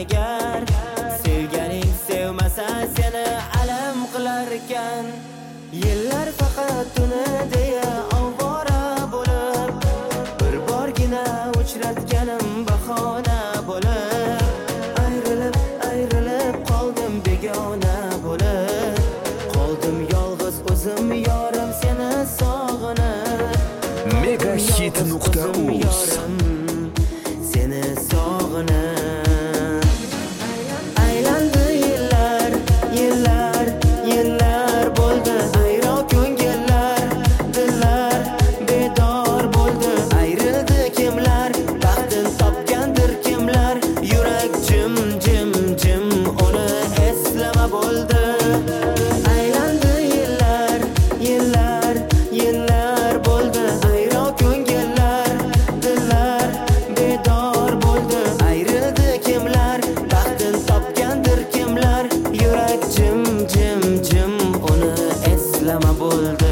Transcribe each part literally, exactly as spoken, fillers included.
egar, sevganing sevmasa seni alam qilar ekan. Yillar faqat uni deya ovora bo'lib, bir borgina uchratganim bahona bo'lib, ayrilib ayrilib qoldim begona bo'lib, qoldim yolg'iz o'zim yorim seni sog'inib. Megahit nuqta uz seni sog'inib. Aylandi yillar, yillar, yillar bo'ldi. Ayro ko'ngillar, dillar bedor bo'ldi. Ayrildi kimlar, baxtin topgandir kimlar. Yurak jim jim jim uni eslama bo'ldi. Aylandi yillar, yillar, yillar bo'ldi. Ayro ko'ngillar, dillar bedor bo'ldi. Ayrildi kimlar, baxtin topgandir kimlar. Yurak jim jim jim uni eslama bo'ldi.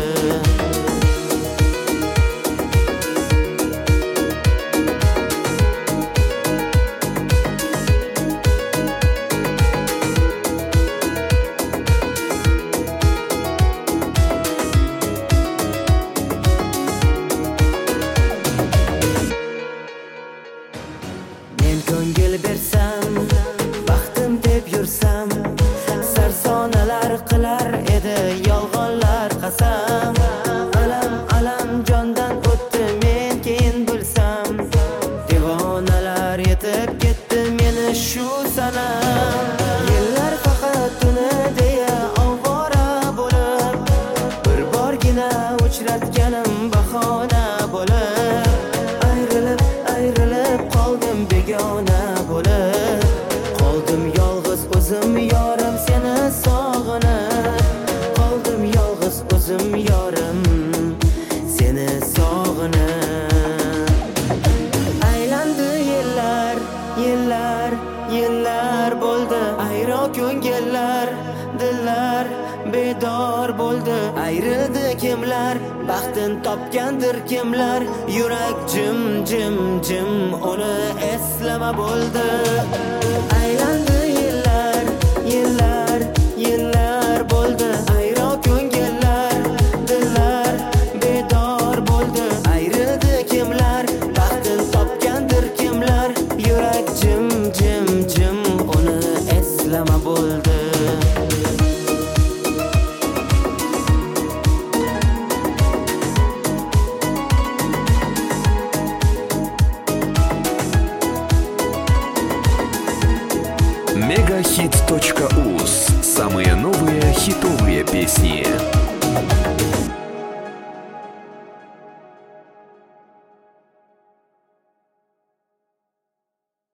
Men ko'ngil bersam, baxtim deb yursam, sarsonalar qilar edi yolg'onlar qasam. Alam alam jondan o'tdi men keyin bilsam, devonalar yetib ketdi meni shu sanam. Yillar faqat uni deya ovora bo'lib, bir borgina uchratganim bahona bo'lib, ayrilib ayrilib qoldim begona bo'lib, qoldim yolg'iz o'zim yorim seni sog'inib, qoldim yolg'iz o'zim yorim seni sog'inib. Aylandi yillar, yillar, yillar bo'ldi. Ayro ko'ngillar, dillar bedor bo'ldi. Ayrildi kimlar, baxtin topgandir kimlar. Yurak jim jim jim uni eslama bo'ldi. Aylandi yillar, yillar, yillar bo'ldi. Ayro ko'ngillar, dillar bedor bo'ldi. Ayrildi kimlar, baxtin topgandir kimlar. Yurak jim jim jim uni eslama bo'ldi. Megahit точка уз. Самые новые хитовые песни.